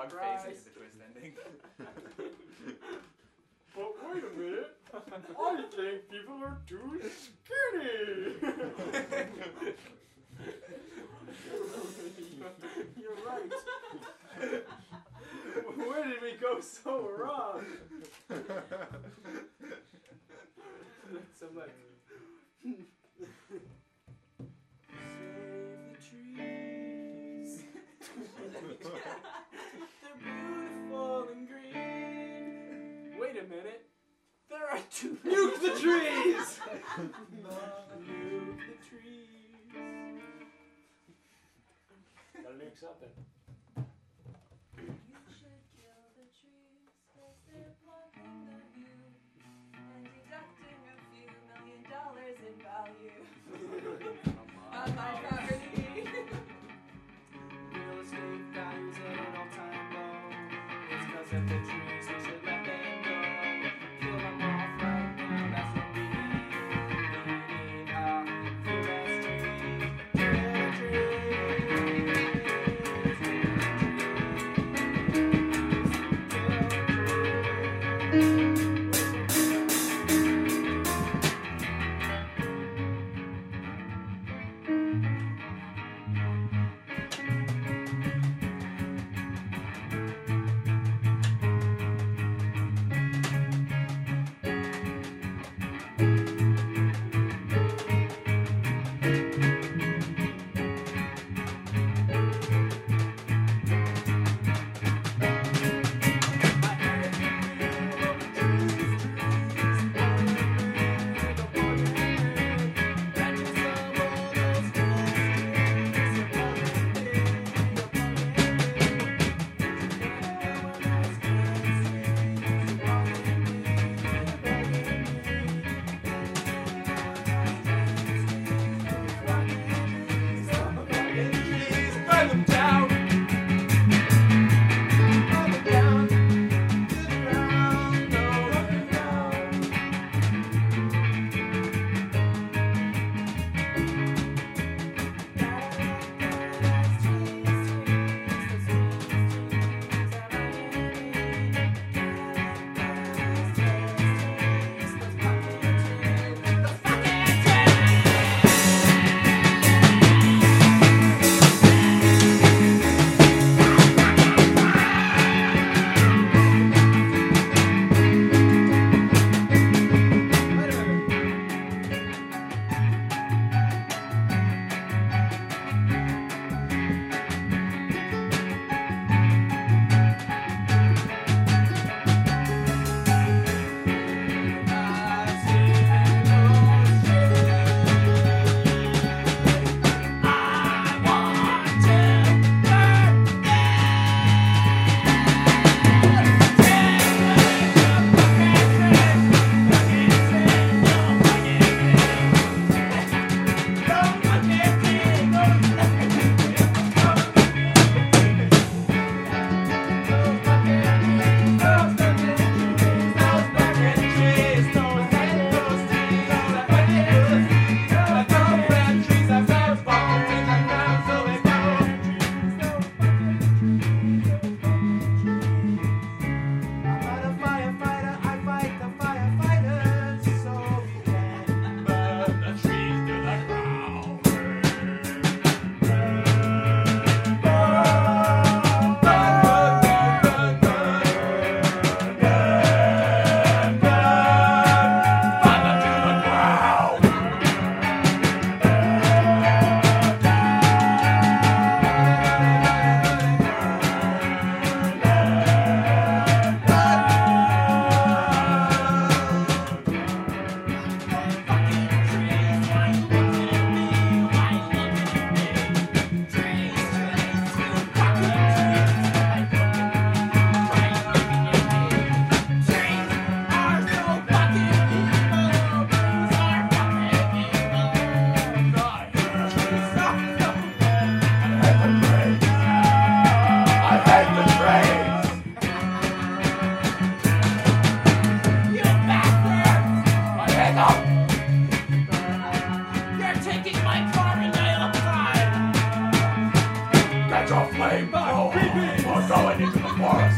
dog surprise. facing to the twist ending. But wait a minute, I think people are too skinny. You're right. Where did we go so wrong? So much. Save the trees. They're beautiful and green. Wait a minute. There are two. Nuke the trees! Nuke the trees. Gotta nuke something. You should kill the trees, 'cause they're blocking the view and deducting a few $1 million in value on my property. Real estate values at an all-time low. It's 'cause of the trees, we should let them go. Kill them off right now, that's what we need. We need a few less trees. Kill the trees. We're going into the forest.